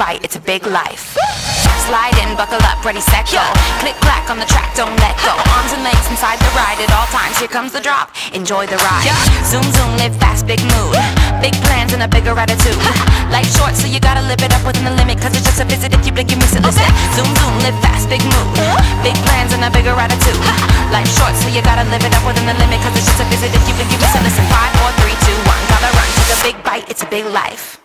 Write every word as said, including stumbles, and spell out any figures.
bite, it's a big life. Slide in, buckle up, ready, set, go. Click clack on the track, don't let go. Arms and legs inside the ride at all times. Here comes the drop, enjoy the ride. Zoom zoom, live fast, big mood. Big plans and a bigger attitude. Life short, so you gotta live it up within the limit. Cause it's just a visit, if you blink you miss it. Listen, zoom zoom, live fast, big mood. Big plans and a bigger attitude. Life short, so you gotta live it up within the limit. Cause it's just a visit, if you blink you miss it. Listen, five, four, three, two, one. Gotta run, take a big bite, it's a big life.